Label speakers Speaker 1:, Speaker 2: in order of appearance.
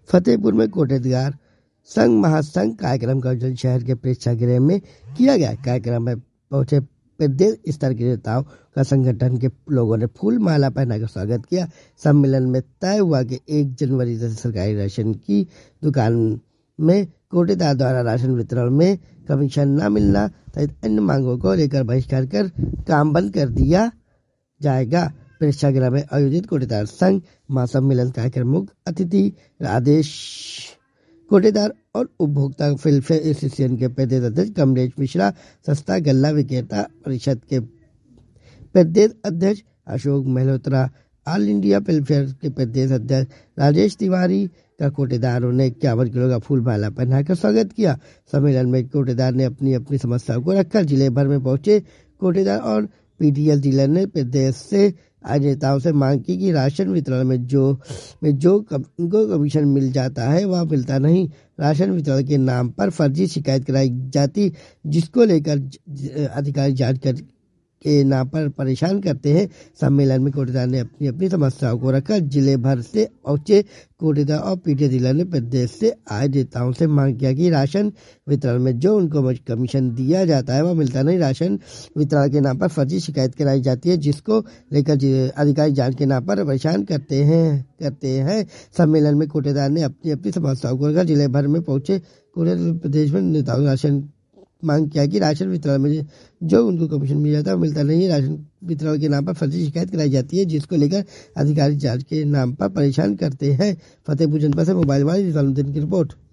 Speaker 1: फतेहपुर में कोटेदार संघ महासंघ कार्यक्रम का आयोजन शहर के प्रेक्षागृह में किया गया। कार्यक्रम में पहुंचे प्रदेश स्तर के नेताओं का संगठन के लोगों ने फूल माला पहनाकर स्वागत किया। सम्मेलन में तय हुआ कि 1 जनवरी से सरकारी राशन की दुकान में कोटेदार द्वारा राशन वितरण में कमीशन न मिलना सहित अन्य मांगों को लेकर बहिष्कार कर काम बंद कर दिया जाएगा। प्रेक्षागृह में आयोजित कोटेदार संघ महासम्मेलन कार्यक्रम मुख्य अतिथि राधेश कोटेदार और उपभोक्ता वेलफेयर एसोसिएशन के प्रदेश अध्यक्ष कमलेश मिश्रा, सस्ता गल्ला विक्रेता परिषद के प्रदेश अध्यक्ष Ashok Malhotra, all India welfare के प्रदेश अध्यक्ष राजेश तिवारी का कोटेदारों ने 51 किलो का फूल माला पहनाकर स्वागत किया। सम्मेलन में कोटेदार ने अपनी अपनी समस्याओं को रखकर जिले भर में पहुंचे कोटेदार और पीडीएस डीलर ने प्रदेश से आए नेताओं से मांग की कि राशन वितरण में जो उनको कमीशन मिल जाता है वह मिलता नहीं। राशन वितरण के नाम पर फर्जी शिकायत कराई जाती, जिसको लेकर अधिकारी जांच कर के नाम पर परेशान करते हैं। सम्मेलन में कोटेदार ने अपनी अपनी समस्याओं को रखकर जिले भर से पहुंचे कोटेदार और पीडीएस डीलर ने प्रदेश से आए नेताओं से मांग किया कि राशन वितरण में जो उनको कमीशन दिया जाता है वह मिलता नहीं। राशन वितरण के नाम पर फर्जी शिकायत कराई जाती है, जिसको लेकर अधिकारी जांच के नाम पर परेशान करते हैं। सम्मेलन में कोटेदार ने अपनी अपनी समस्याओं को लेकर जिले भर में पहुंचे प्रदेश में नेताओं राशन मांग किया कि राशन वितरण में जो उनको कमीशन मिल जाता है मिलता नहीं है। राशन वितरण के नाम पर फर्जी शिकायत कराई जाती है, जिसको लेकर अधिकारी जांच के नाम पर परेशान करते हैं। फतेहपुर जनपद से मोबाइल वाले निजामुद्दीन की रिपोर्ट।